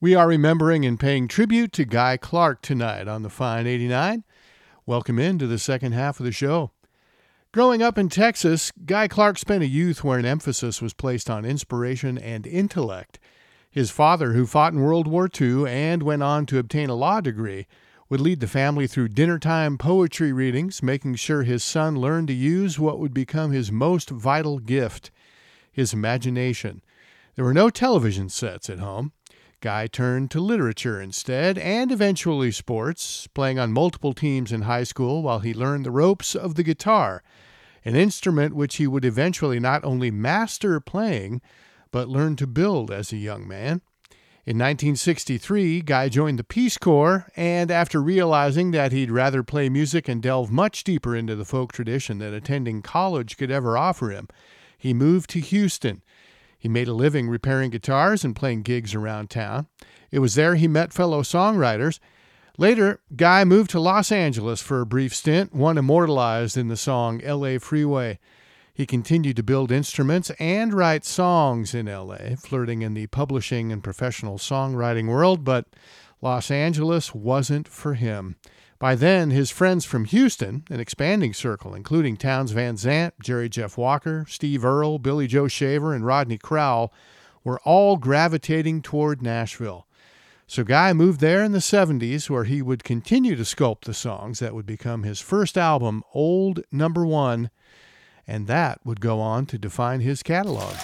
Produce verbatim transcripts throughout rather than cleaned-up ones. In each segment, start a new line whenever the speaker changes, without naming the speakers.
We are remembering and paying tribute to Guy Clark tonight on the Fine eighty-nine. Welcome into the second half of the show. Growing up in Texas, Guy Clark spent a youth where an emphasis was placed on inspiration and intellect. His father, who fought in World War Two and went on to obtain a law degree, would lead the family through dinnertime poetry readings, making sure his son learned to use what would become his most vital gift, his imagination. There were no television sets at home. Guy turned to literature instead, and eventually sports, playing on multiple teams in high school while he learned the ropes of the guitar, an instrument which he would eventually not only master playing, but learn to build as a young man. In nineteen sixty-three, Guy joined the Peace Corps, and after realizing that he'd rather play music and delve much deeper into the folk tradition than attending college could ever offer him, he moved to Houston. He made a living repairing guitars and playing gigs around town. It was there he met fellow songwriters. Later, Guy moved to Los Angeles for a brief stint, one immortalized in the song L A Freeway. He continued to build instruments and write songs in L A, flirting in the publishing and professional songwriting world, but Los Angeles wasn't for him. By then, his friends from Houston, an expanding circle, including Townes Van Zandt, Jerry Jeff Walker, Steve Earle, Billy Joe Shaver, and Rodney Crowell, were all gravitating toward Nashville. So Guy moved there in the seventies, where he would continue to sculpt the songs that would become his first album, Old Number One, and that would go on to define his catalog.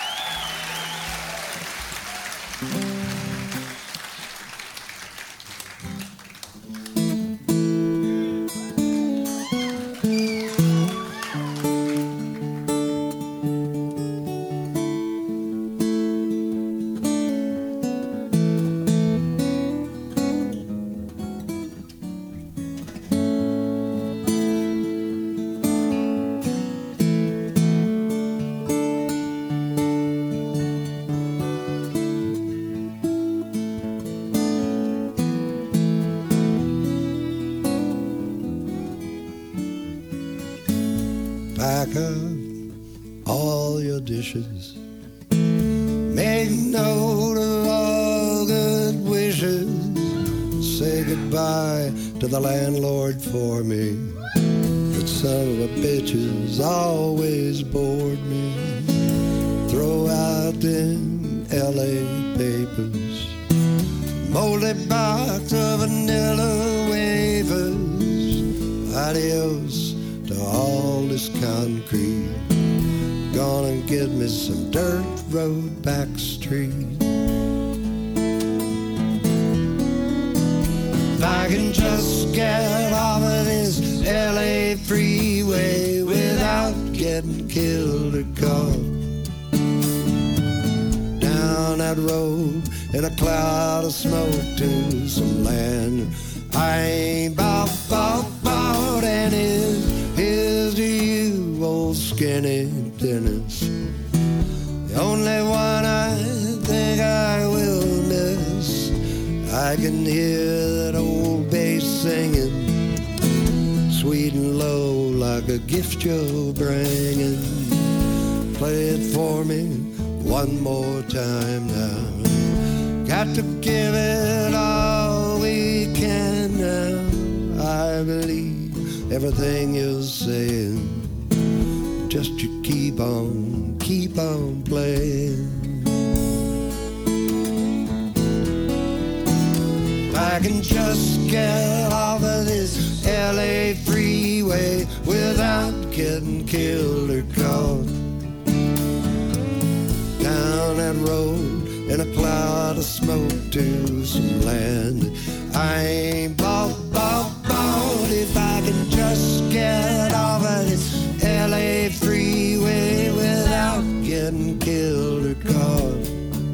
Pack up all your dishes, make note of all good wishes, say goodbye to the landlord for me. That son of a bitch has always bored me. Throw out them L A papers, molded box of vanilla wafers. Adios to all this concrete. Gonna get me some dirt road back street. If I can just get off of this L A freeway without getting killed or caught. Down that road in a cloud of smoke to some land I ain't bought, bought, bought, and is Here's to you, old skinny Dennis. The only one I think I will miss. I can hear that old bass singing, sweet and low like a gift you're bringing. Play it for me one more time now. Got to give it all we can now. I believe everything you're saying, just you keep on, keep on playing. If I can just get off of this L A freeway without getting killed or caught. Down that road in a cloud of smoke to some land I ain't bought, bought, bought. If I can just get off of this L A freeway without getting killed or caught.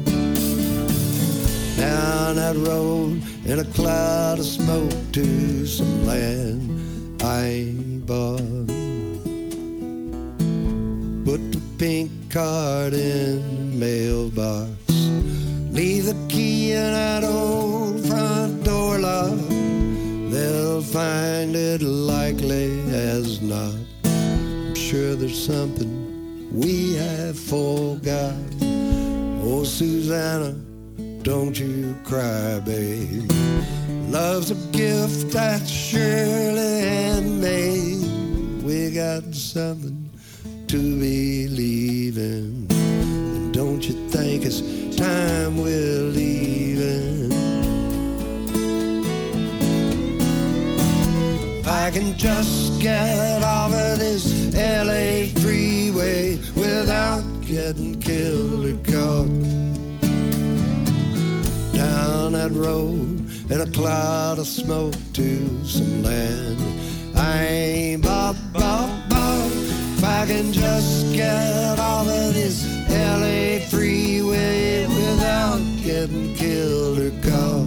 Down that road in a cloud of smoke to some land I ain't bought. Put the pink card in the mailbox, leave the key in that old front door lock. They'll find it likely as not. I'm sure there's something we have forgot. Oh, Susanna, don't you cry, babe. Love's a gift that's surely handmade. We got something to believe in. And don't you think it's time we're leaving? If I can just get off of this L A freeway without getting killed or caught, down that road in a cloud of smoke to some land I ain't bought, bought, bought. If I can just get off of this L A freeway without getting killed or caught.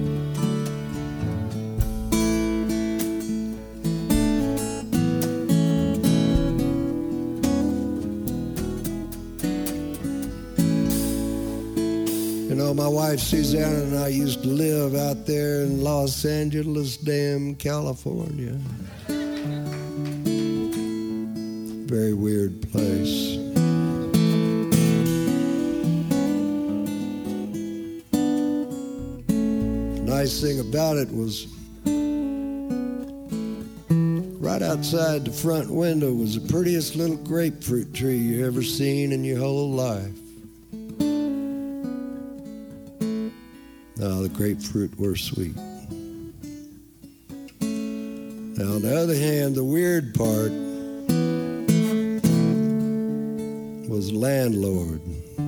You know, my wife Suzanne and I used to live out there in Los Angeles, damn California. Very weird place. The nice thing about it was right outside the front window was the prettiest little grapefruit tree you ever seen in your whole life. Now, the grapefruit were sweet. Now, on the other hand, the weird part was the landlord.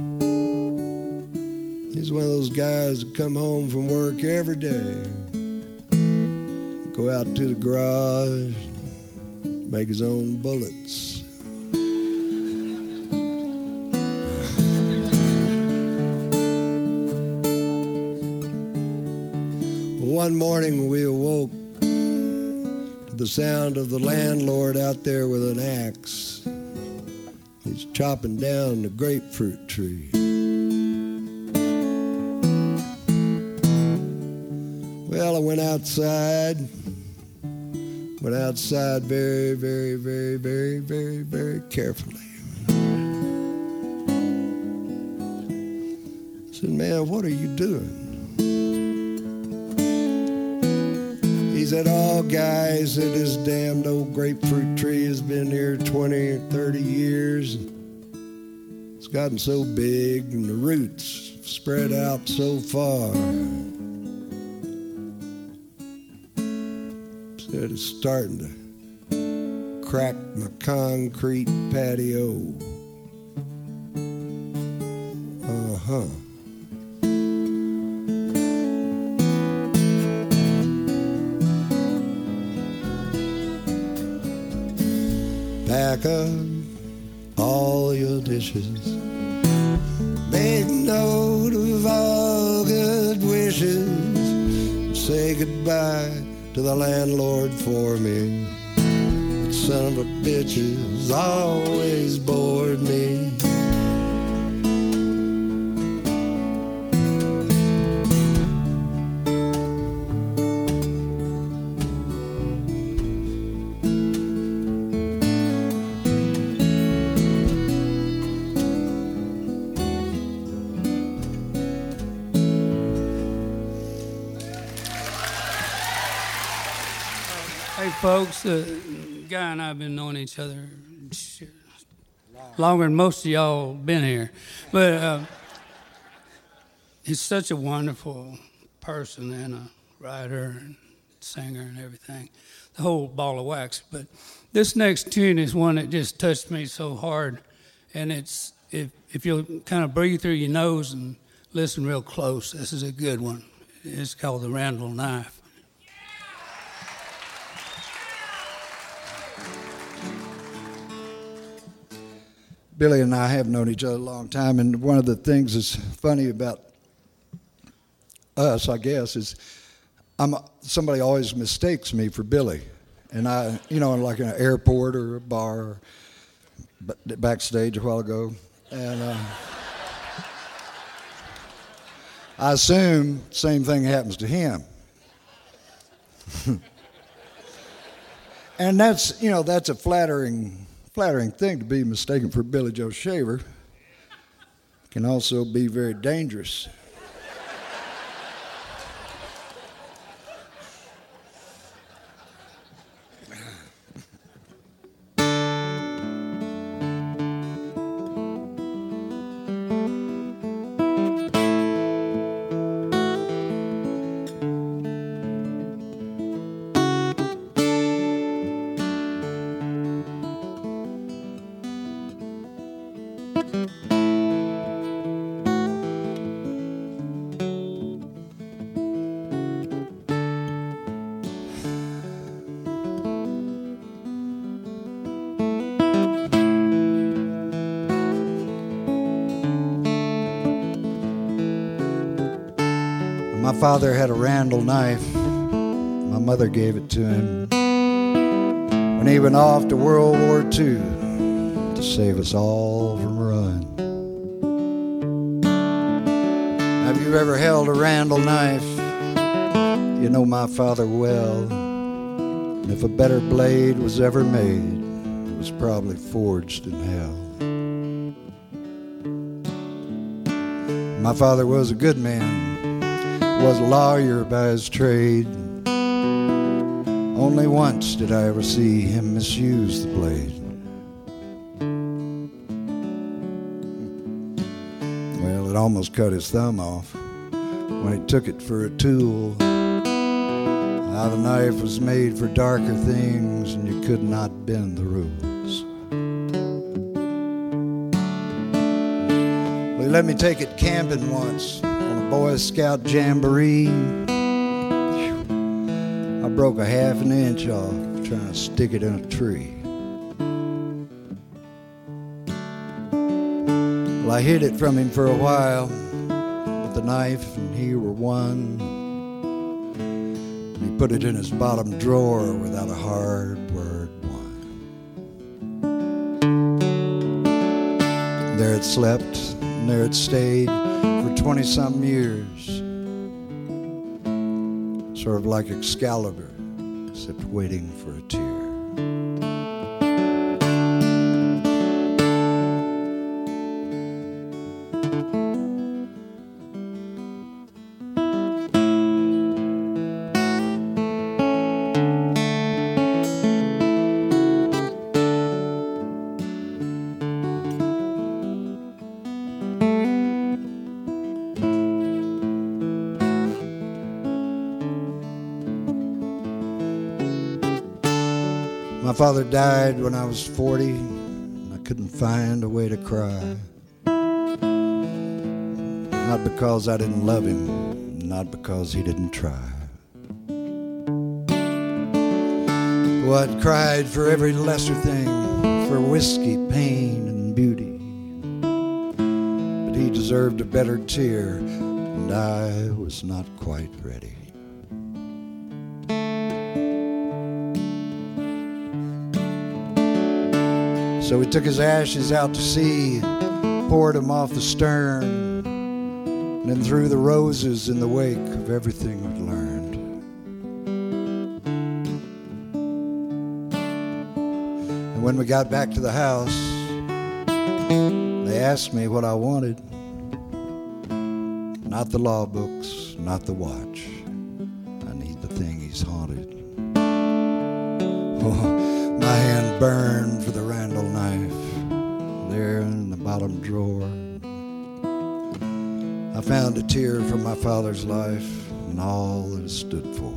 He's one of those guys that come home from work every day, go out to the garage, make his own bullets. One morning we awoke to the sound of the landlord out there with an axe. He's chopping down the grapefruit tree. Well, I went outside, went outside very, very, very, very, very, very carefully. I said, man, what are you doing? He said, oh, guys, said, this damned old grapefruit tree has been here twenty or thirty years. It's gotten so big and the roots spread out so far. Said it's starting to crack my concrete patio. Uh-huh. Pack up all your dishes, make note of all good wishes, say goodbye to the landlord for me. That son of a bitch has always bored me.
Hey, folks, uh, Guy and I have been knowing each other longer than most of y'all been here. But uh, he's such a wonderful person and a writer and singer and everything, the whole ball of wax. But this next tune is one that just touched me so hard, and it's if if you'll kind of breathe through your nose and listen real close, this is a good one. It's called The Randall Knife.
Billy and I have known each other a long time, and one of the things that's funny about us, I guess, is I'm somebody always mistakes me for Billy, and I, you know, like in an airport or a bar, or backstage a while ago, and uh, I assume the same thing happens to him. And that's, you know, that's a flattering. Flattering thing to be mistaken for Billy Joe Shaver. Can also be very dangerous. My father had a Randall knife. My mother gave it to him when he went off to World War Two to save us all from ruin. Have you ever held a Randall knife? You know my father well. And if a better blade was ever made, it was probably forged in hell. My father was a good man, was a lawyer by his trade. Only once did I ever see him misuse the blade. Well, it almost cut his thumb off when he took it for a tool. Now the knife was made for darker things, and you could not bend the rules. Well, he let me take it camping once on a Boy Scout jamboree. I broke a half an inch off trying to stick it in a tree. Well, I hid it from him for a while, but the knife and he were one. And he put it in his bottom drawer without a hard word one. And there it slept, and there it stayed for twenty-some years. Sort of like Excalibur, except waiting for a tear. My father died when I was forty, and I couldn't find a way to cry. Not because I didn't love him, not because he didn't try. Oh, I'd cried for every lesser thing, for whiskey, pain, and beauty. But he deserved a better tear, and I was not quite ready. So we took his ashes out to sea, poured them off the stern, and then threw the roses in the wake of everything we'd learned. And when we got back to the house, they asked me what I wanted. Not the law books, not the watch. I need the thing he's haunted. Oh, my hand burned for the Randall knife there in the bottom drawer. I found a tear from my father's life and all that it stood for.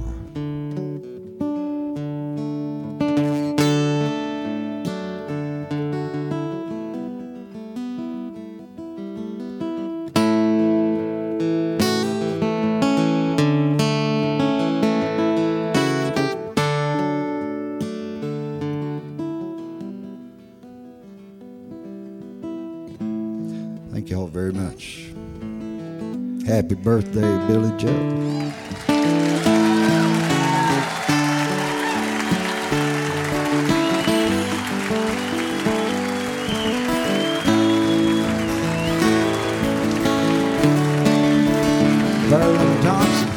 Thank y'all very much. Happy birthday, Billy Joe. Verlin Thompson.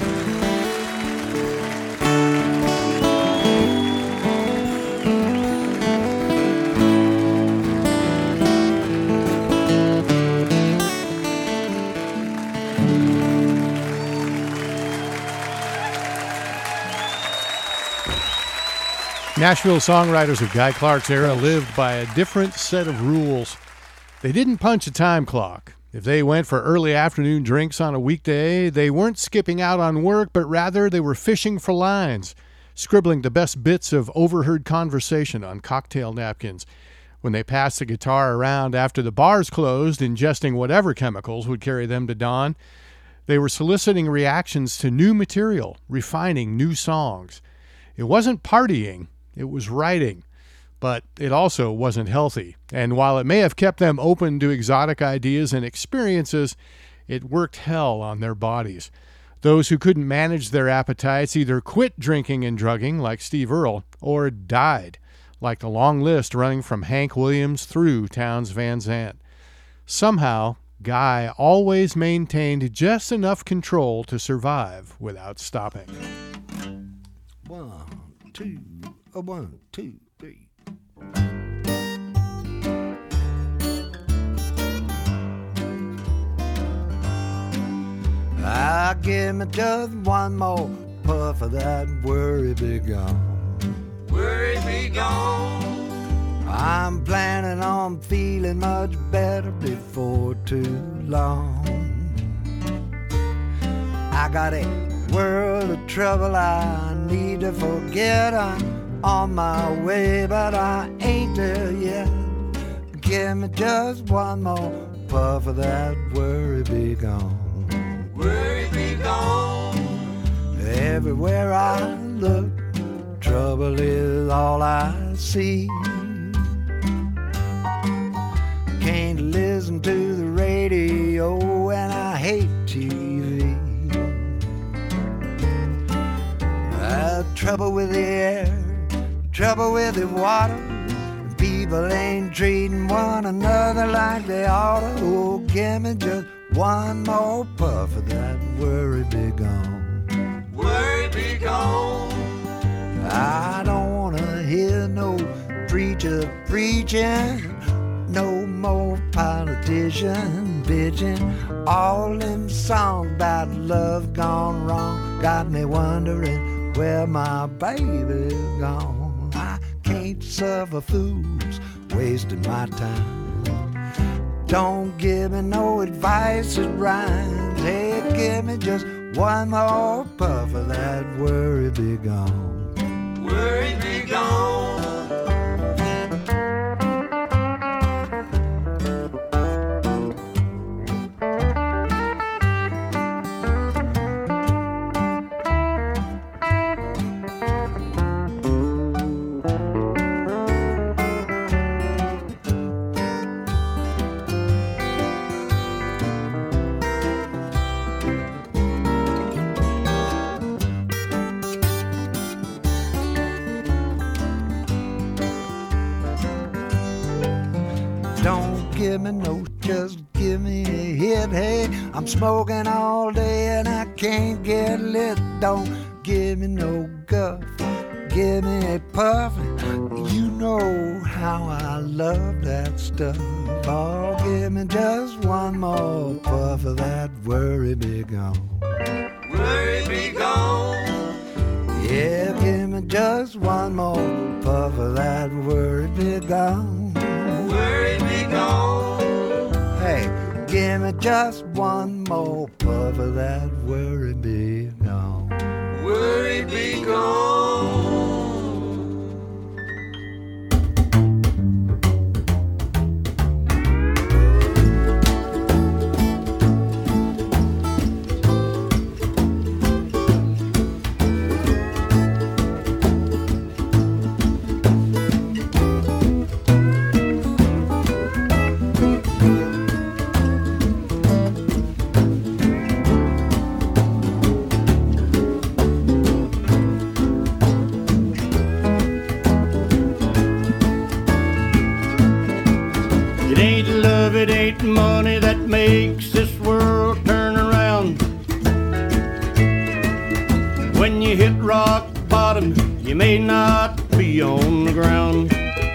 Nashville songwriters of Guy Clark's era lived by a different set of rules. They didn't punch a time clock. If they went for early afternoon drinks on a weekday, they weren't skipping out on work, but rather they were fishing for lines, scribbling the best bits of overheard conversation on cocktail napkins. When they passed the guitar around after the bars closed, ingesting whatever chemicals would carry them to dawn, they were soliciting reactions to new material, refining new songs. It wasn't partying. It was writing, but it also wasn't healthy. And while it may have kept them open to exotic ideas and experiences, it worked hell on their bodies. Those who couldn't manage their appetites either quit drinking and drugging, like Steve Earle, or died, like the long list running from Hank Williams through Townes Van Zandt. Somehow, Guy always maintained just enough control to survive without stopping.
One, two, a one, two, three. I give me just one more puff of that worry be gone. Worry be gone. I'm planning on feeling much better before too long. I got a world of trouble I need to forget. I'm on my way, but I ain't there yet. Give me just one more puff of that worry be gone. Worry be gone. Everywhere I look, trouble is all I see. Can't listen to the radio and I hate T V. Uh, trouble with the air, trouble with the water. People ain't treating one another like they ought to. Oh, give me just one more puff of that worry be gone. Worry be gone. I don't wanna hear no preacher preaching, no more politician bitching. All them songs about love gone wrong got me wondering where my baby's gone. I can't suffer fools wasting my time. Don't give me no advice that rhymes. Hey, give me just one more puff of that worry be gone. Worry be gone. Give me no, just give me a hit. Hey, I'm smoking all day and I can't get lit. Don't give me no guff, give me a puff. You know how I love that stuff. Oh, give me just one more puff of that worry be gone. Worry be gone. Yeah, give me just one more puff of that worry be gone. Worry be gone. Hey, give me just one more puff of that worry be gone. Worry be gone.
It ain't money that makes this world turn around. When you hit rock bottom, you may not be on the ground.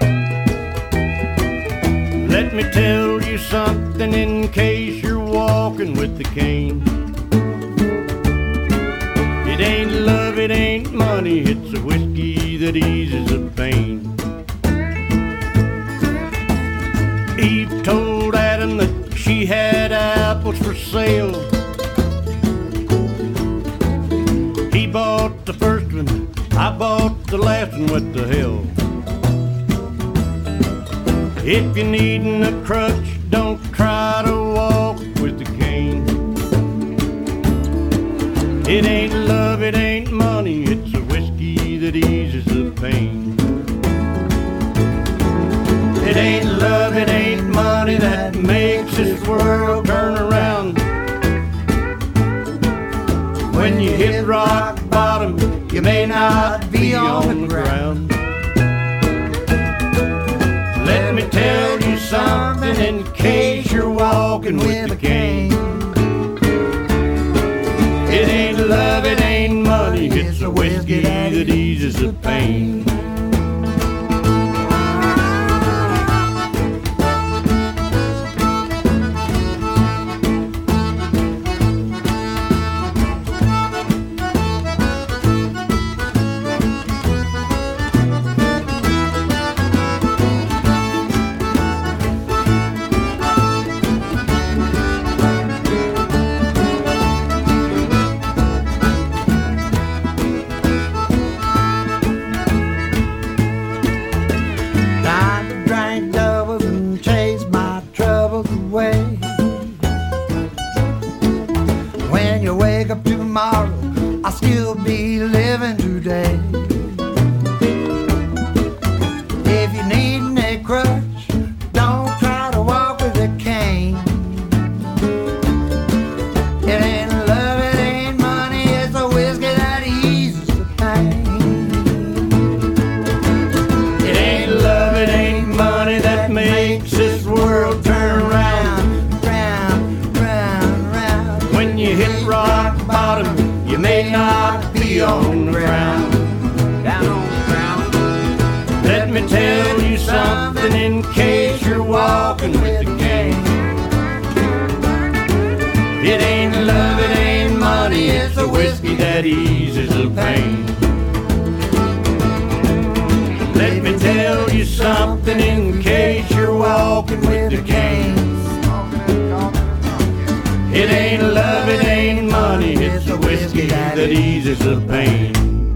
Let me tell you something in case you're walking with the cane. It ain't love, it ain't money, it's a whiskey that eases the pain. Eve told Adam that she had apples for sale. He bought the first one, I bought the last one, what the hell. If you're needing a crutch, don't try to walk with the cane. It ain't love, it ain't money, it's a whiskey that eases the pain. It ain't love, it ain't money that makes this world turn around. When you hit rock bottom, you may not be on the ground. Let me tell you something in case you're walking with a cane. It ain't love, it ain't money, it's the whiskey that eases the pain.
I'll still be living today. If you need a crutch, don't try to walk with a cane. It ain't love, it ain't money, it's a whiskey that eases the pain.
It ain't love, it ain't money that makes this world turn round,
round, round, round.
When you hit rock bottom, you may not be on the ground, down on the ground. Let me tell you something in case you're walking with a cane. It ain't love, it ain't money, it's the whiskey that eases the pain. Let me tell you something in case you're walking with a cane. It ain't love, it ain't money, it's the whiskey that eases the pain.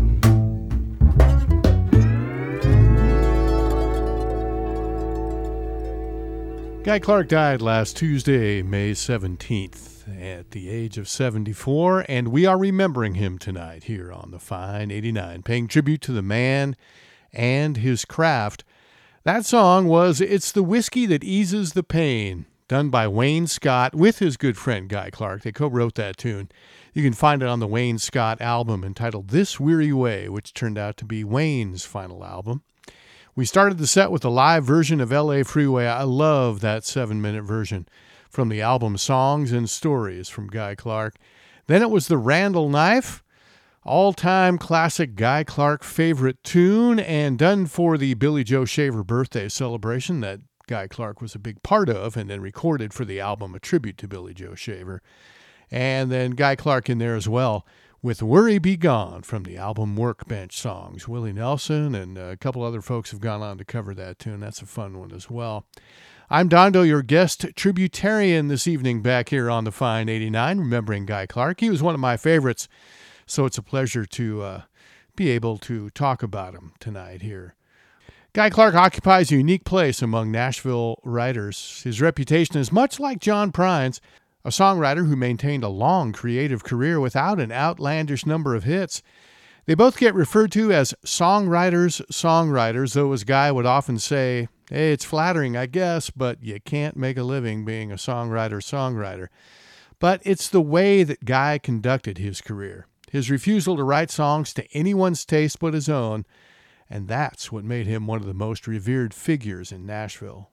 Guy Clark died last Tuesday, May seventeenth, at the age of seventy-four, and we are remembering him tonight here on the Fine eighty-nine, paying tribute to the man and his craft. That song was It's the Whiskey That Eases the Pain, done by Wayne Scott with his good friend Guy Clark. They co-wrote that tune. You can find it on the Wayne Scott album entitled This Weary Way, which turned out to be Wayne's final album. We started the set with a live version of L A Freeway. I love that seven-minute version from the album Songs and Stories from Guy Clark. Then it was the Randall Knife, all-time classic Guy Clark favorite tune, and done for the Billy Joe Shaver birthday celebration that Guy Clark was a big part of, and then recorded for the album A Tribute to Billy Joe Shaver. And then Guy Clark in there as well with Worry Be Gone from the album Workbench Songs. Willie Nelson and a couple other folks have gone on to cover that tune. That's a fun one as well. I'm Dondo, your guest tributarian this evening back here on the Fine eighty-nine, remembering Guy Clark. He was one of my favorites, so it's a pleasure to uh, be able to talk about him tonight here. Guy Clark occupies a unique place among Nashville writers. His reputation is much like John Prine's, a songwriter who maintained a long creative career without an outlandish number of hits. They both get referred to as songwriters, songwriters, though as Guy would often say, hey, it's flattering, I guess, but you can't make a living being a songwriter, songwriter. But it's the way that Guy conducted his career, his refusal to write songs to anyone's taste but his own, and that's what made him one of the most revered figures in Nashville.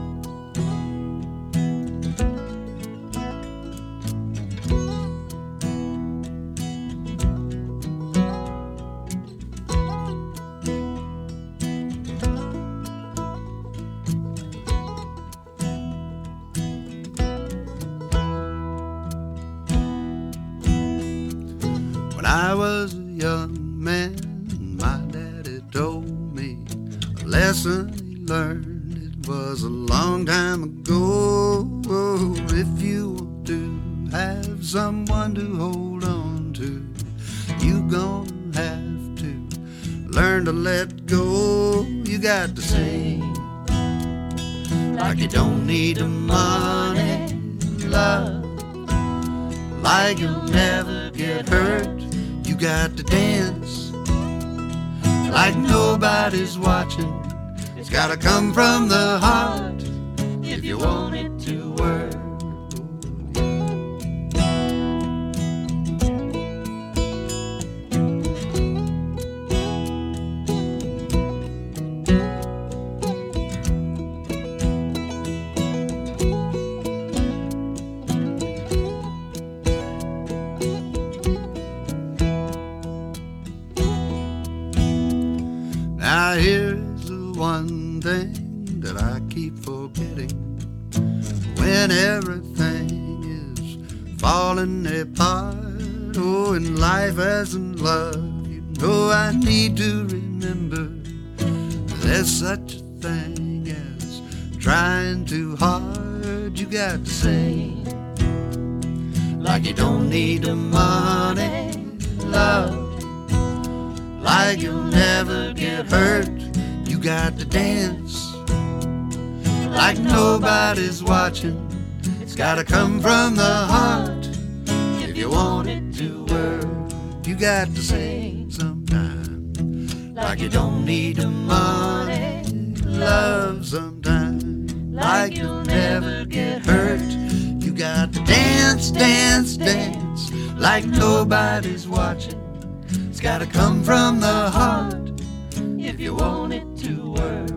When I was a young man, my daddy told me a lesson he learned. It was a long time ago. If you want to have someone to hold on to, you gonna have to learn to let go. You got to sing like you don't need the money, love, like you'll never get hurt. You got to dance like nobody's watching. It's gotta come from the heart if you want it to work. keep forgetting when everything is falling apart. Oh, in life as in love, you know I need to remember there's such a thing as trying too hard. You got to sing like you don't need the money, love, like you'll never get hurt. You got to dance like nobody's watching. It's gotta come from the heart if you want it to work. You got to sing sometime like you don't need the money, love, sometime like you'll never get hurt. You got to dance, dance, dance like nobody's watching. It's gotta come from the heart if you want it to work.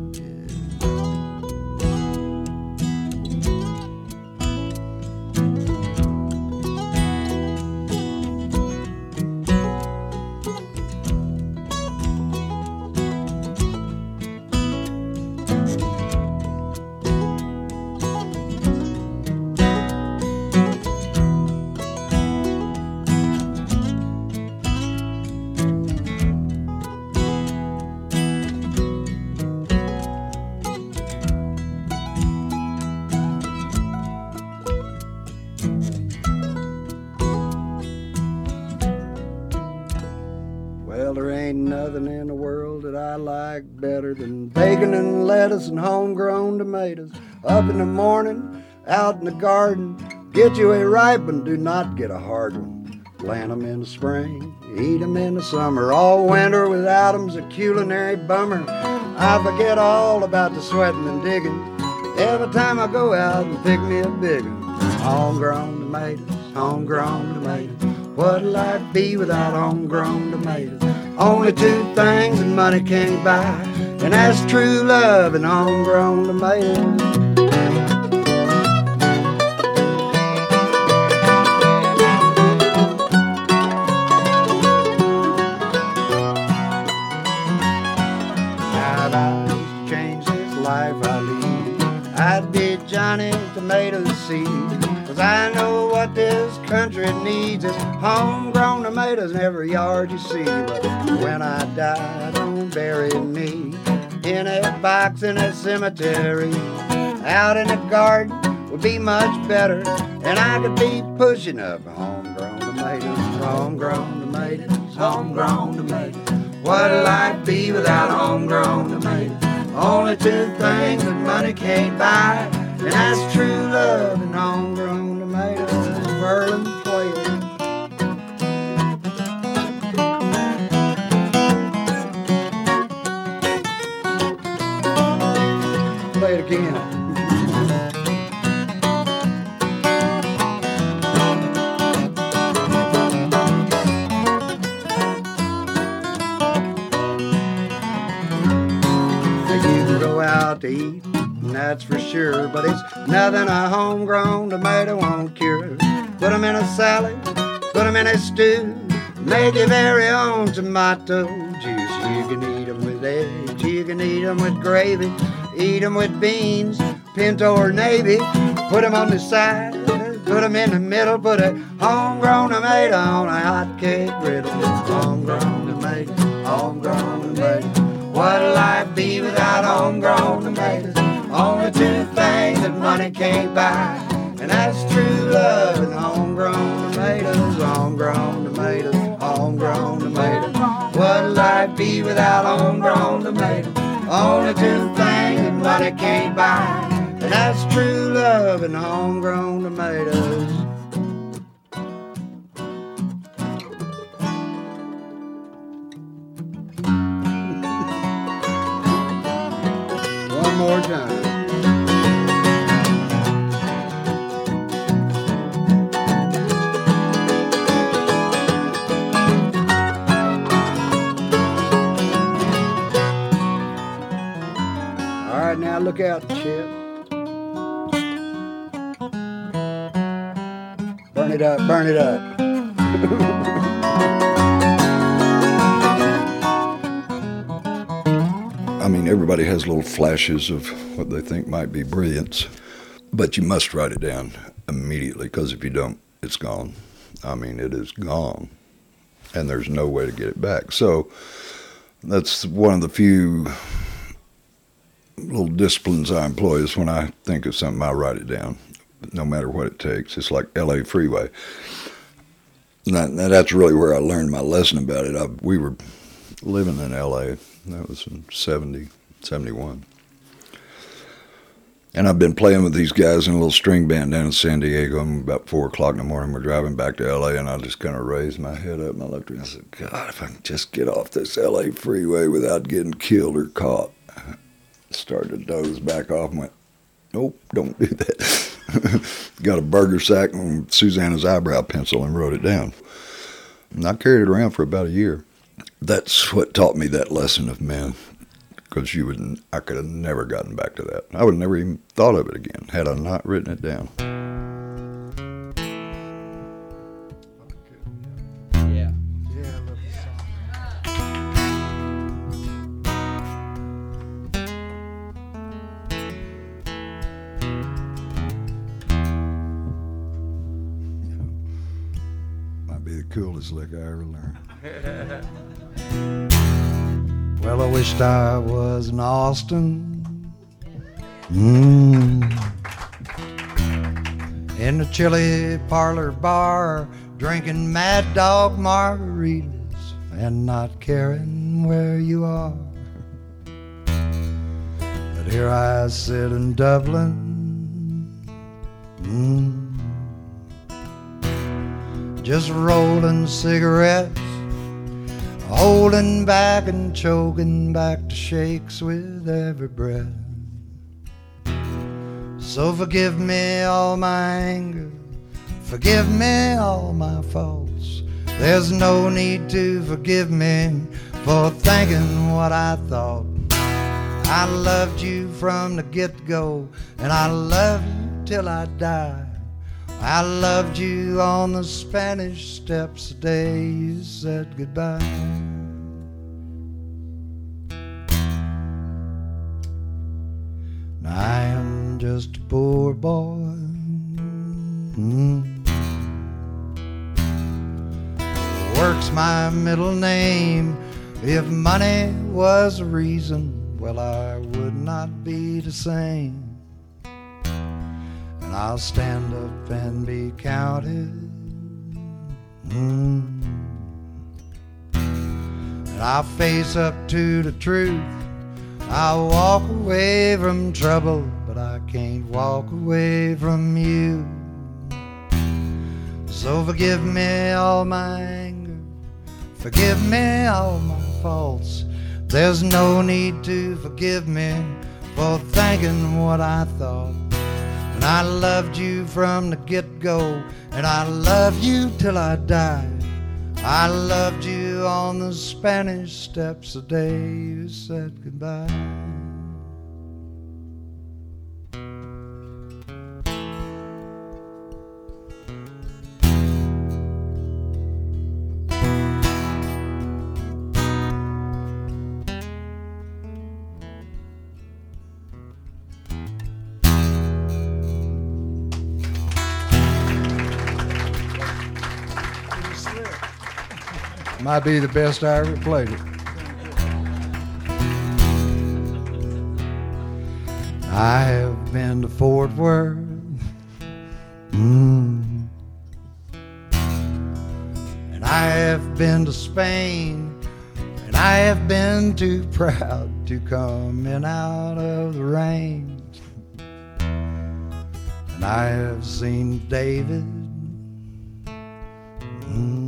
Well, there ain't nothing in the world that I like better than bacon and lettuce and homegrown tomatoes. Up in the morning, out in the garden, get you a ripe one, do not get a hard one. Plant 'em in the spring, eat 'em in the summer. All winter without 'em's a culinary bummer. I forget all about the sweating and digging every time I go out and pick me a big one. Homegrown tomatoes, homegrown tomatoes. What'd life be without homegrown tomatoes? Only two things that money can't buy, and that's true love and homegrown tomatoes. Now if I was to change this life I lead, I'd be Johnny Tomato Seed. 'Cause I know what this country needs is homegrown tomatoes in every yard you see. But when I die, don't bury me in a box in a cemetery. Out in the garden would be much better, and I could be pushing up homegrown tomatoes, homegrown tomatoes, homegrown tomatoes. What'd life be without homegrown tomatoes? Only two things that money can't buy, and that's true love and homegrown tomatoes. Merlin Players. Play it again. You can go out to eat, and that's for sure, but it's nothing a homegrown tomato won't cure. Put 'em in a salad, put 'em in a stew, make your very own tomato juice. You can eat 'em with eggs, you can eat 'em with gravy, eat 'em with beans, pinto or navy. Put 'em on the side, put 'em in the middle, put a homegrown tomato on a hot cake griddle. Homegrown tomato, homegrown tomato. What'd life be without homegrown tomatoes? Only two things that money can't buy, and that's true love and homegrown tomatoes, homegrown tomatoes, homegrown tomatoes. What'd life be without homegrown tomatoes? Only two things that money can't buy, and that's true love and homegrown tomatoes. One more time. All right, now look out, Chip. Burn it up, burn it up. I mean,
mean, everybody has little flashes of what they think might be brilliance, but you must write it down immediately, because if you don't, it's gone. I mean, it is gone, and there's no way to get it back. So that's one of the few little disciplines I employ, is when I think of something, I write it down, no matter what it takes. It's like L A Freeway. And that, that's really where I learned my lesson about it. I, we were living in L A. That was in seventy, seventy-one. And I've been playing with these guys in a little string band down in San Diego. And about four o'clock in the morning, we're driving back to L A, and I just kind of raised my head up, and I looked around and I said, God, if I can just get off this L A freeway without getting killed or caught. I started to doze back off and went, nope, don't do that. Got a burger sack and Susanna's eyebrow pencil and wrote it down. And I carried it around for about a year. That's what taught me that lesson of men, because you would, I could have never gotten back to that. I would have never even thought of it again had I not written it down.
Yeah.
Yeah, I love this song.
Might be the coolest lick I ever learned.
Well, I wished I was in Austin, mm. in the chili parlor bar, drinking Mad Dog margaritas and not caring where you are. But here I sit in Dublin, mm. just rolling cigarettes, holding back and choking back to shakes with every breath. So forgive me all my anger, forgive me all my faults. There's no need to forgive me for thinking what I thought. I loved you from the get-go, and I love you till I die. I loved you on the Spanish Steps the day you said goodbye. Now I am just a poor boy, mm. Work's my middle name. If money was a reason, well, I would not be the same. And I'll stand up and be counted, mm. and I'll face up to the truth. I'll walk away from trouble, but I can't walk away from you. So forgive me all my anger, forgive me all my faults. There's no need to forgive me for thinking what I thought. And I loved you from the get-go, and I love you till I die. I loved you on the Spanish Steps the day you said goodbye. Might be the best I ever played it. I have been to Fort Worth, mm. and I have been to Spain, and I have been too proud to come in out of the rain. And I have seen David, mm.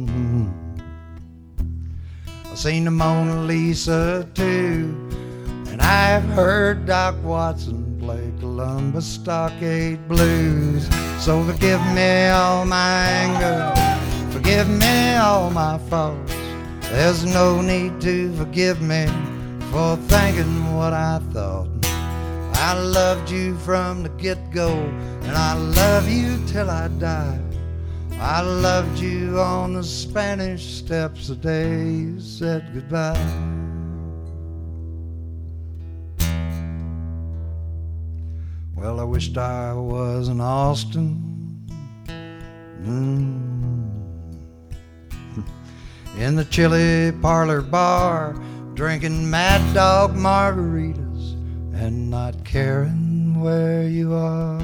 I've seen the Mona Lisa too, and I've heard Doc Watson play Columbus Stockade Blues. So forgive me all my anger, forgive me all my faults. There's no need to forgive me for thinking what I thought. I loved you from the get-go, and I love you till I die. I loved you on the Spanish Steps the day you said goodbye. Well, I wished I was in Austin. Mm. In the chili parlor bar, drinking Mad Dog margaritas and not caring where you are.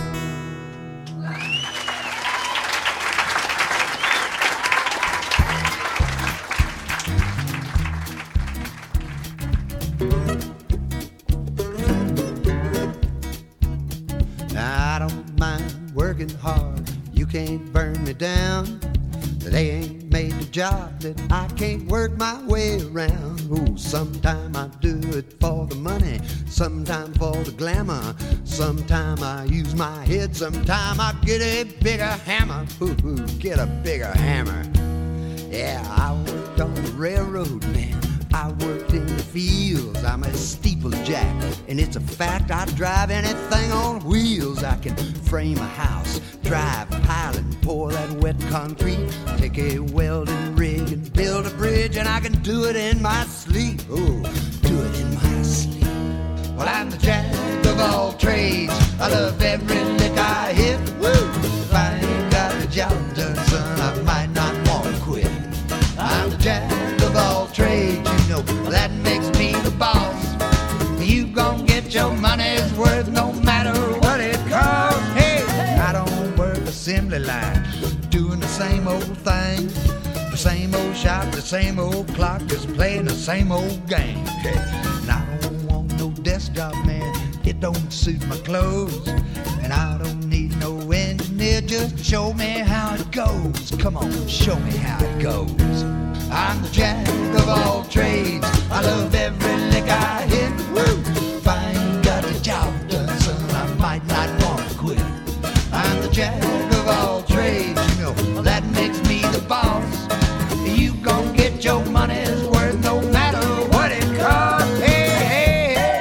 Now, I don't mind working hard, you can't burn me down. They ain't made the job that I can't work my way around. Ooh, sometime I do it for the money, sometime for the glamour. Sometime I use my head, sometime I get a bigger hammer. Ooh, ooh, get a bigger hammer. Yeah, I worked on the railroad, man. I worked in the fields. I'm a steeplejack, and it's a fact I drive anything on wheels. I can frame a house, drive, pile, and pour that wet concrete, take a welding rig and build a bridge, and I can do it in my sleep. Oh, do it in my sleep. Well, I'm the jack of all trades. I love every lick I hit. Woo! If I ain't got the job done, son, I might not want to quit. I'm the jack of all trades, you know, that makes me the boss. You gon' get your money's worth no matter what it costs. Hey, I don't work assembly line, doing the same old thing. The same old shop, the same old clock, just playing the same old game. Hey, and I don't want no desk job, man, it don't suit my clothes. And I don't need no engineer, just show me how it goes. Come on, show me how it goes. I'm the jack of all trades. I love every lick I hit. Woo! If I ain't got the job done, son, I might not want to quit. I'm the jack of all trades, you know, that makes me the boss. You gon' get your money's worth no matter what it costs. Hey, hey, hey.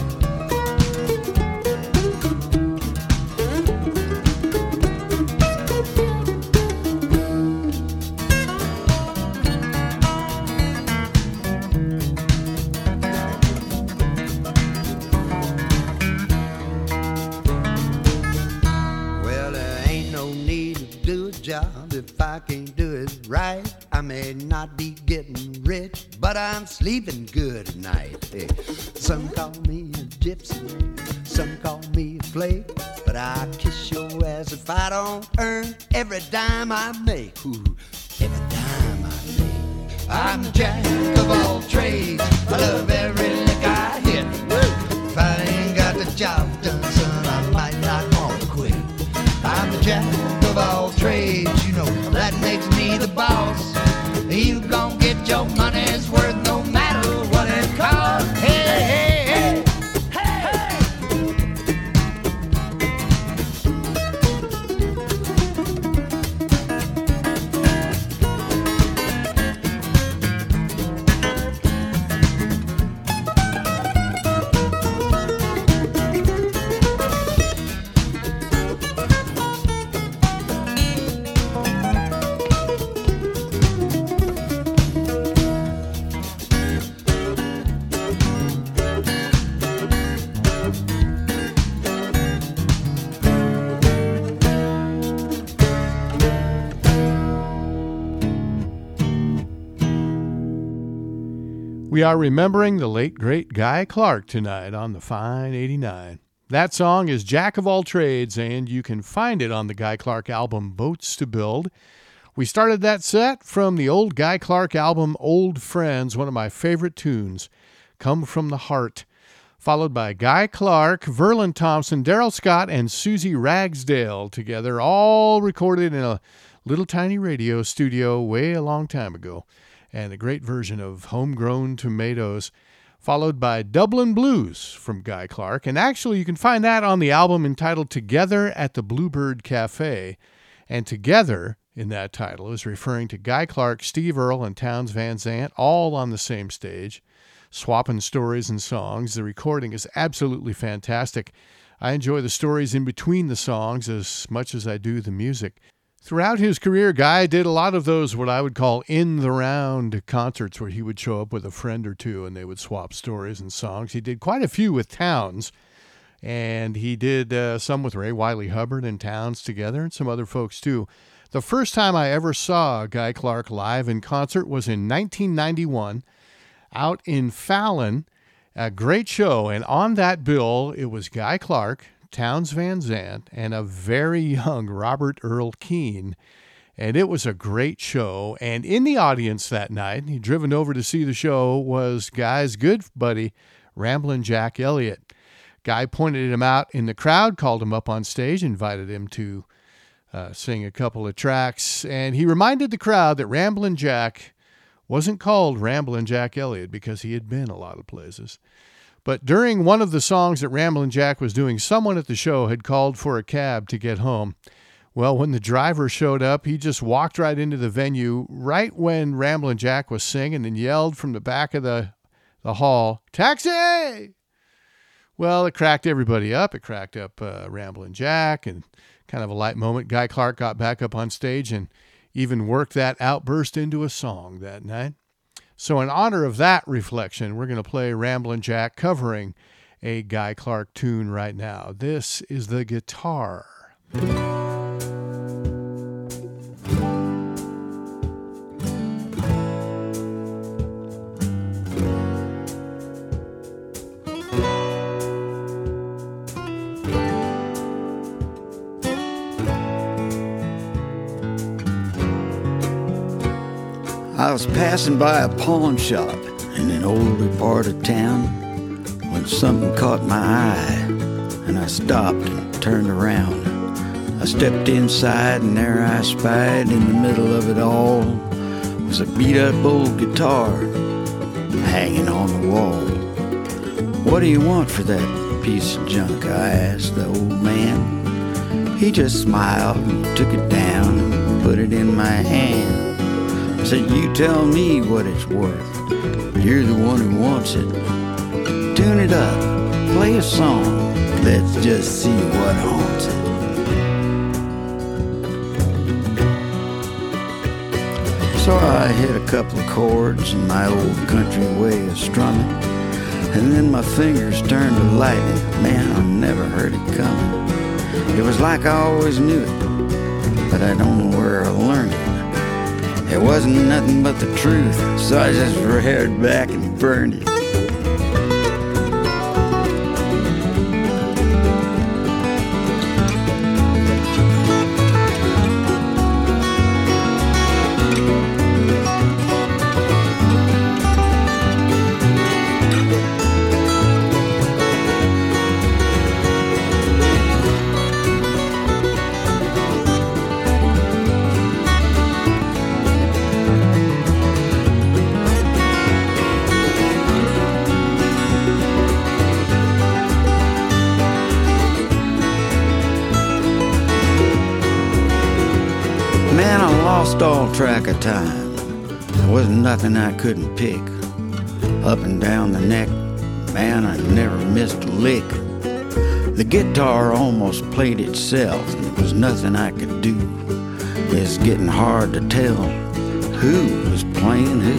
If I can't do it right, I may not be getting rich, but I'm sleeping good at night. Hey, some call me a gypsy, some call me a flake, but I kiss your ass if I don't earn every dime I make. Ooh, every dime I make. I'm the jack of all trades. I love every lick I hit. Woo! If I ain't got the job done, son, I might not want to quit. I'm the jack of all trades, you know, that makes me the boss. You gon' get your money's worth no matter what it costs. Hey, hey, hey, hey,
We are remembering the late, great Guy Clark tonight on the Fine eighty-nine. That song is Jack of All Trades, and you can find it on the Guy Clark album Boats to Build. We started that set from the old Guy Clark album Old Friends, one of my favorite tunes, Come From the Heart, followed by Guy Clark, Verlin Thompson, Daryl Scott, and Susie Ragsdale together, all recorded in a little tiny radio studio way a long time ago, and a great version of Homegrown Tomatoes, followed by Dublin Blues from Guy Clark. And actually, you can find that on the album entitled Together at the Bluebird Cafe. And Together, in that title, is referring to Guy Clark, Steve Earle, and Townes Van Zandt, all on the same stage, swapping stories and songs. The recording is absolutely fantastic. I enjoy the stories in between the songs as much as I do the music. Throughout his career, Guy did a lot of those what I would call in-the-round concerts where he would show up with a friend or two and they would swap stories and songs. He did quite a few with Townes, And he did uh, some with Ray Wiley Hubbard and Townes together and some other folks too. The first time I ever saw Guy Clark live in concert was in nineteen ninety-one out in Fallon. A great show. And on that bill, it was Guy Clark, Townes Van Zandt, and a very young Robert Earl Keen. And it was a great show. And in the audience that night, he driven over to see the show, was Guy's good buddy, Ramblin' Jack Elliott. Guy pointed him out in the crowd, called him up on stage, invited him to uh, sing a couple of tracks. And he reminded the crowd that Ramblin' Jack wasn't called Ramblin' Jack Elliott because he had been a lot of places. But during one of the songs that Ramblin' Jack was doing, someone at the show had called for a cab to get home. Well, when the driver showed up, he just walked right into the venue right when Ramblin' Jack was singing and yelled from the back of the, the hall, "Taxi!" Well, it cracked everybody up. It cracked up uh, Ramblin' Jack, and kind of a light moment. Guy Clark got back up on stage and even worked that outburst into a song that night. So in honor of that reflection, we're going to play Ramblin' Jack covering a Guy Clark tune right now. This is the guitar.
I was passing by a pawn shop in an older part of town when something caught my eye, and I stopped and turned around. I stepped inside, and there I spied in the middle of it all was a beat-up old guitar hanging on the wall. "What do you want for that piece of junk?" I asked the old man. He just smiled and took it down and put it in my hand. I said, "You tell me what it's worth. You're the one who wants it. Tune it up, play a song, let's just see what haunts it." So I hit a couple of chords in my old country way of strumming, and then my fingers turned to lightning. Man, I never heard it coming. It was like I always knew it, but I don't know where I learned it. It wasn't nothing but the truth, so I just reared back and burned it. All track of time. There wasn't nothing I couldn't pick. Up and down the neck, man, I never missed a lick. The guitar almost played itself, and there was nothing I could do. It's getting hard to tell who was playing who.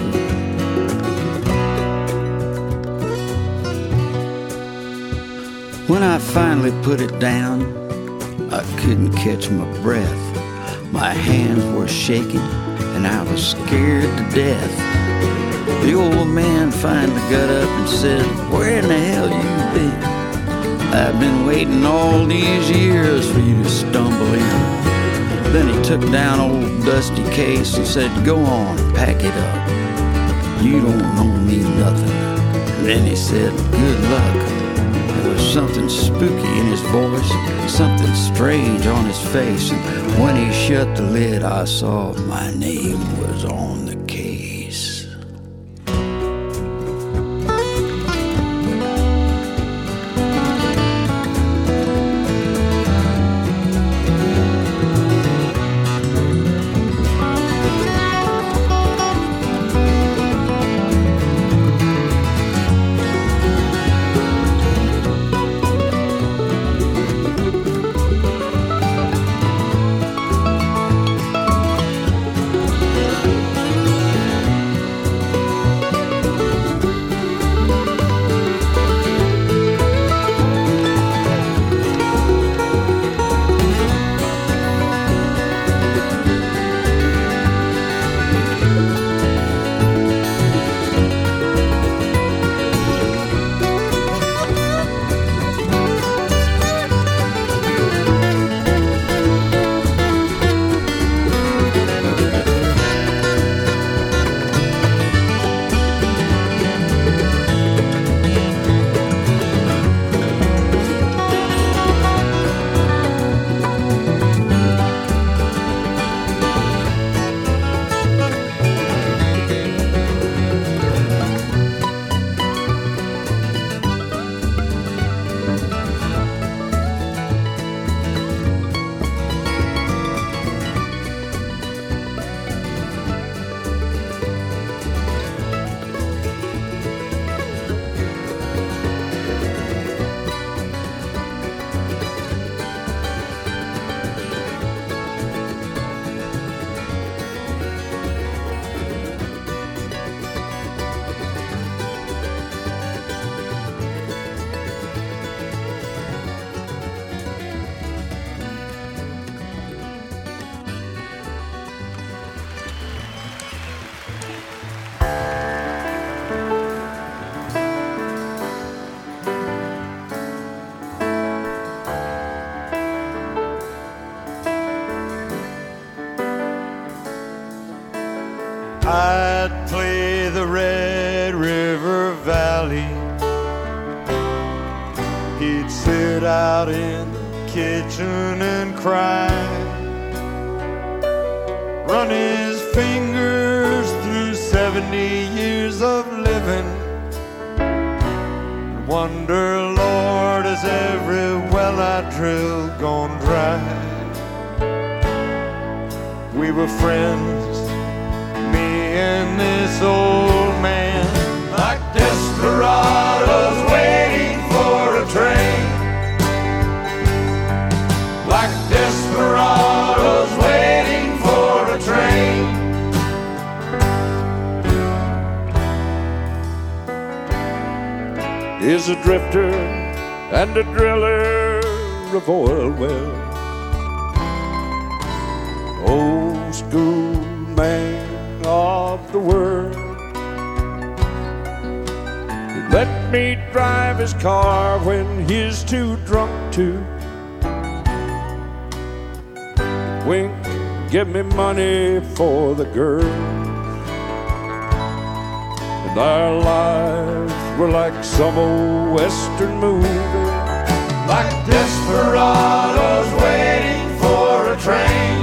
When I finally put it down, I couldn't catch my breath. My hands were shaking, and I was scared to death. The old man finally got up and said, "Where in the hell you been? I've been waiting all these years for you to stumble in." Then he took down old dusty case and said, "Go on, pack it up. You don't owe me nothing." And then he said, "Good luck." There was something spooky in his voice, something strange on his face, and when he shut the lid, I saw my name was on the case.
valley. He'd sit out in the kitchen and cry, run his fingers through seventy years of living, and wonder, Lord, is every well I drilled gone dry? We were friends, me and this old man, like desperados waiting for a train, like desperados waiting for a train. Is a drifter and a driller of oil wells, old school man of the world. He let me drive his car when he's too drunk to wink, give me money for the girl. And our lives were like some old western movie, like desperados waiting for a train,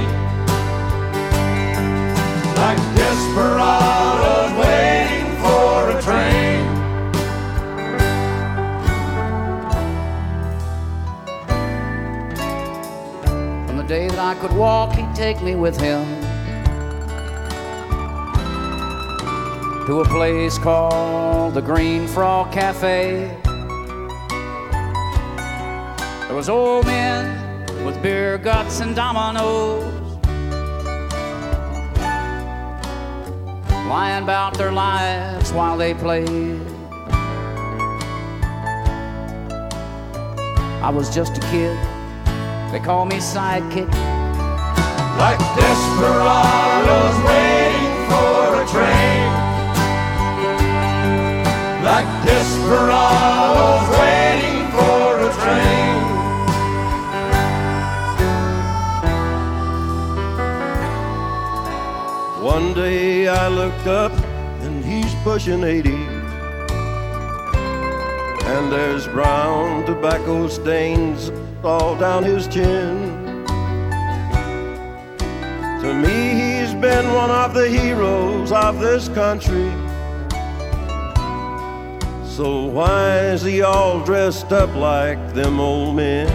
like desperados waiting for a train.
From the day that I could walk, he'd take me with him to a place called the Green Frog Cafe. There was old men with beer guts and dominoes, lying about their lives while they played. I was just a kid, they called me sidekick,
like desperados waiting for a train, like desperados waiting for a train. One day I looked up and he's pushing eighty, and there's brown tobacco stains all down his chin. To me he's been one of the heroes of this country. So why is he all dressed up like them old men,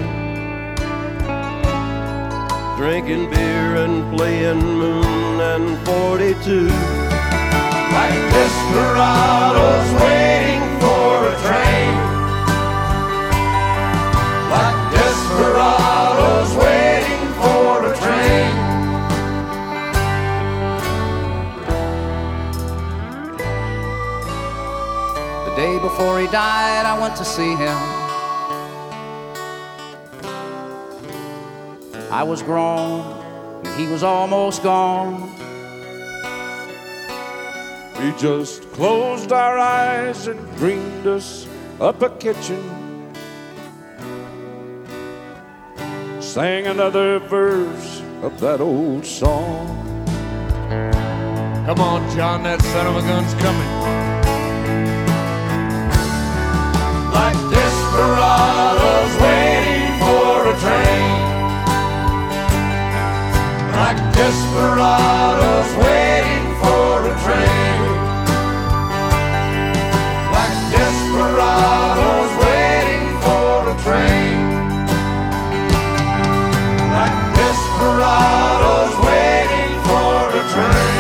drinking beer and playing Moon and forty-two, like desperados waiting for a train, like desperados waiting for a train.
The day before he died, I went to see him. I was grown, and he was almost gone.
We just closed our eyes and dreamed us up a kitchen, sang another verse of that old song. Come on, John, that son of a gun's coming. Like desperados waiting for a train, like desperados waiting for a train, like desperados waiting for a train, like desperados waiting for a train.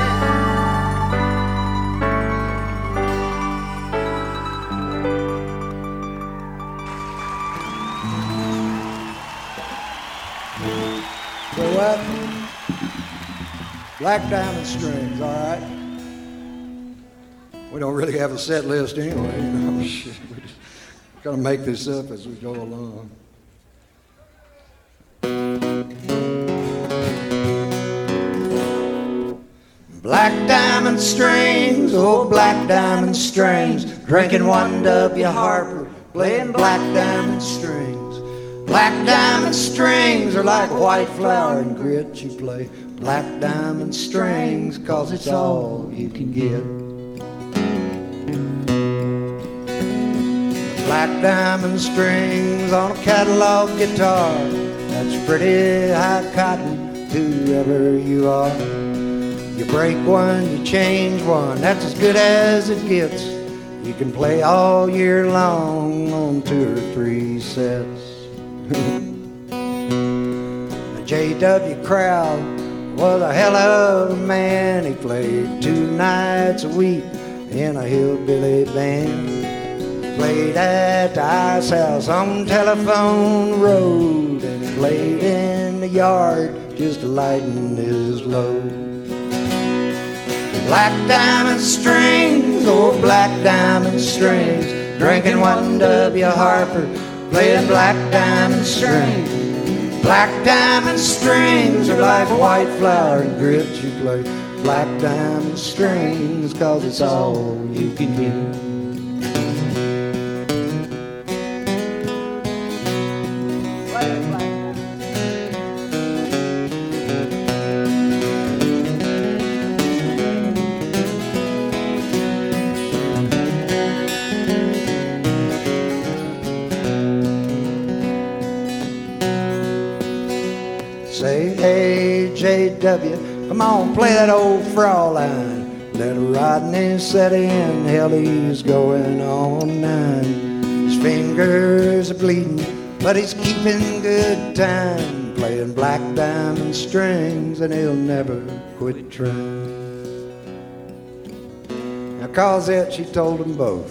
So what? Black Diamond Strings, all right? We don't really have a set list anyway, you know. Shit, we're just gonna make this up as we go along. Black diamond strings, oh black diamond strings, drinking one W Harper, playing black diamond strings. Black diamond strings are like white flour and grit. You play black diamond strings, cause it's all you can get. Black diamond strings on a catalog guitar. That's pretty high cotton to whoever you are. You break one, you change one, that's as good as it gets. You can play all year long on two or three sets. J W Crowd was a hell of a man. He played two nights a week in a hillbilly band. Played at the Ice House on Telephone Road, and he played in the yard just lighting his load. Black diamond strings, oh black diamond strings, drinking one W Harper, playing black diamond strings. Black diamond strings are like white flower and grits. You play black diamond strings 'cause it's all you can get. Say, hey, J W, come on, play that old Fraulein. Little Rodney set in, hell, he's going on nine. His fingers are bleeding, but he's keeping good time. Playing black diamond strings, and he'll never quit trying. Now, Cosette, she told them both.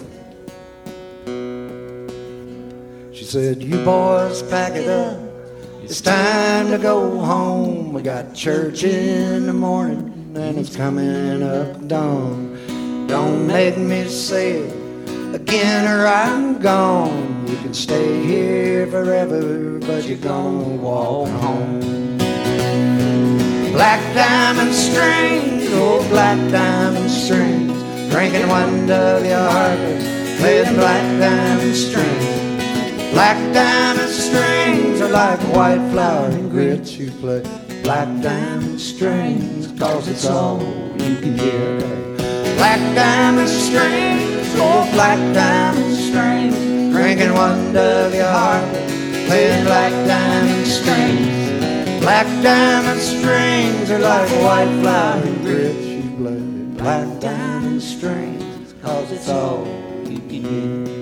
She said, you boys pack it up. It's time to go home. We got church in the morning, and it's coming up dawn. Don't make me say it again or I'm gone. You can stay here forever, but you're gonna walk home. Black diamond strings, oh black diamond strings, drinking one W Harper, playing black diamond strings. Black diamond strings are like white flower and grits. You play black diamond strings 'cause it's all you can get. Black diamond strings, oh black diamond strings, drinking one W Harper, playing black diamond strings. Black diamond strings are like white flower and grits. You play black diamond strings 'cause it's all you can get.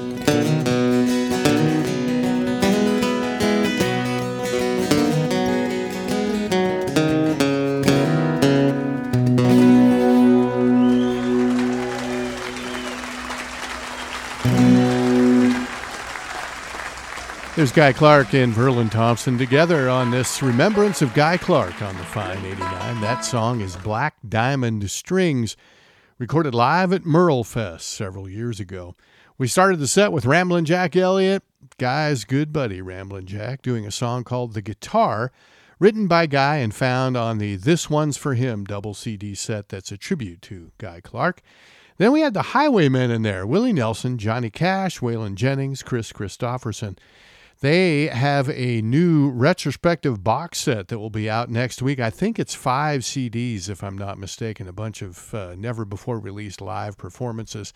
There's Guy Clark and Verlin Thompson together on this remembrance of Guy Clark on the Fine eighty-nine. That song is Black Diamond Strings, recorded live at Merle Fest several years ago. We started the set with Ramblin' Jack Elliott, Guy's good buddy Ramblin' Jack, doing a song called The Guitar, written by Guy and found on the This One's For Him double C D set that's a tribute to Guy Clark. Then we had the Highwaymen in there, Willie Nelson, Johnny Cash, Waylon Jennings, Chris Christopherson. They have a new retrospective box set that will be out next week. I think it's five C Ds, if I'm not mistaken, a bunch of uh, never-before-released live performances.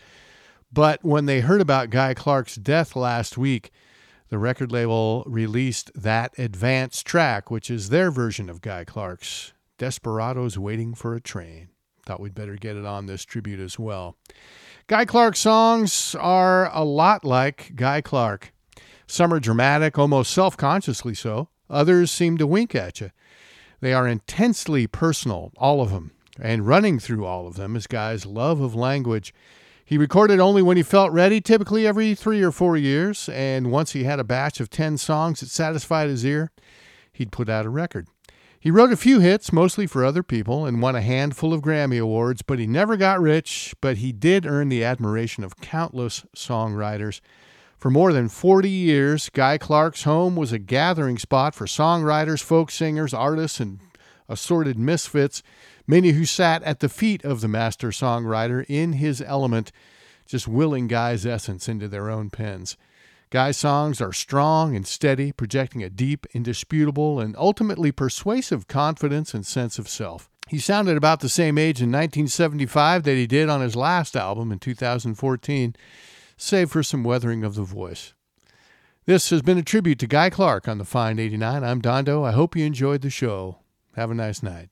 But when they heard about Guy Clark's death last week, the record label released that advanced track, which is their version of Guy Clark's Desperados Waiting for a Train. Thought we'd better get it on this tribute as well. Guy Clark songs are a lot like Guy Clark. Some are dramatic, almost self-consciously so. Others seem to wink at you. They are intensely personal, all of them. And running through all of them is Guy's love of language. He recorded only when he felt ready, typically every three or four years. And once he had a batch of ten songs that satisfied his ear, he'd put out a record. He wrote a few hits, mostly for other people, and won a handful of Grammy Awards, but he never got rich, but he did earn the admiration of countless songwriters. For more than forty years, Guy Clark's home was a gathering spot for songwriters, folk singers, artists, and assorted misfits, many who sat at the feet of the master songwriter in his element, just willing Guy's essence into their own pens. Guy's songs are strong and steady, projecting a deep, indisputable, and ultimately persuasive confidence and sense of self. He sounded about the same age in nineteen seventy-five that he did on his last album in two thousand fourteen. save for some weathering of the voice. This has been a tribute to Guy Clark on the Fine eighty-nine. I'm Dondo. I hope you enjoyed the show. Have a nice night.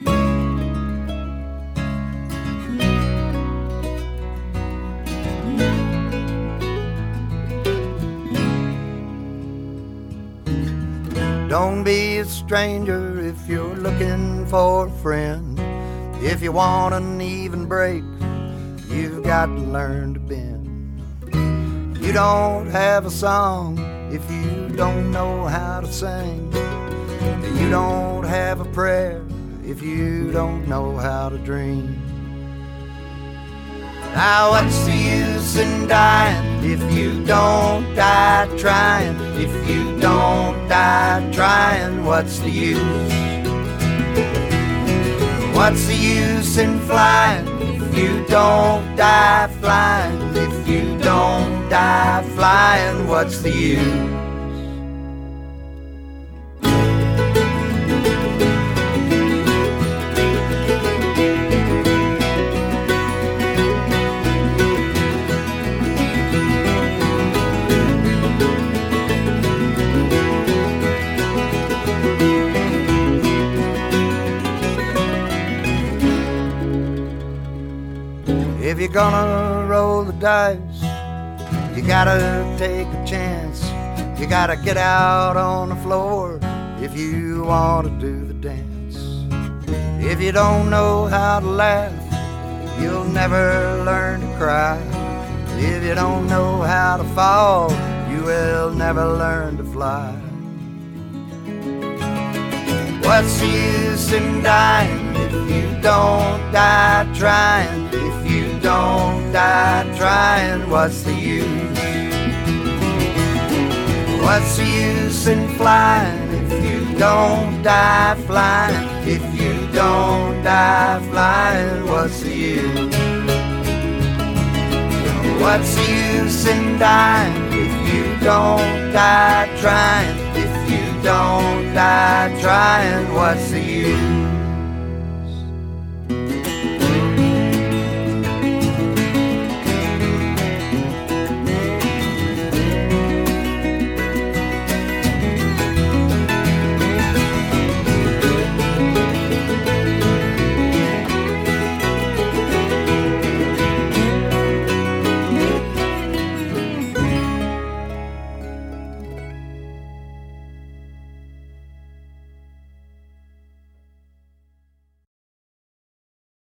Don't be a stranger if you're looking for a friend. If you want an even break, you've got to learn to bend. You don't have a song if you don't know how to sing. You don't have a prayer if you don't know how to dream. Now what's the use in dying if you don't die trying? If you don't die trying, what's the use? What's the use in flying if you don't die flying? If you don't die flying, what's the use? If you're gonna roll the dice, you gotta take a chance. You gotta get out on the floor if you want to do the dance. If you don't know how to laugh, you'll never learn to cry. If you don't know how to fall, you will never learn to fly. What's the use in dying if you don't die trying? If you don't die trying, what's the use? What's the use in flying if you don't die flying? If you don't die flying, what's the use? What's the use in dying if you don't die trying? If you don't die trying, what's the use?